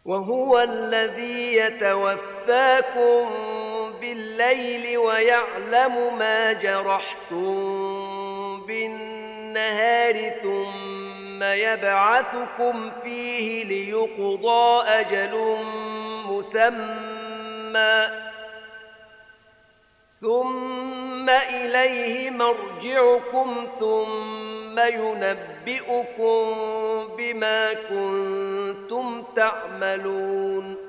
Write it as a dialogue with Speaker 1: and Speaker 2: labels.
Speaker 1: وهو الذي يتوفاكم بالليل ويعلم ما جرحتم بالنهار ثم يبعثكم فيه ليقضى أجل مسمى ثم إليه مرجعكم ثم ينبئكم بما كنتم تعملون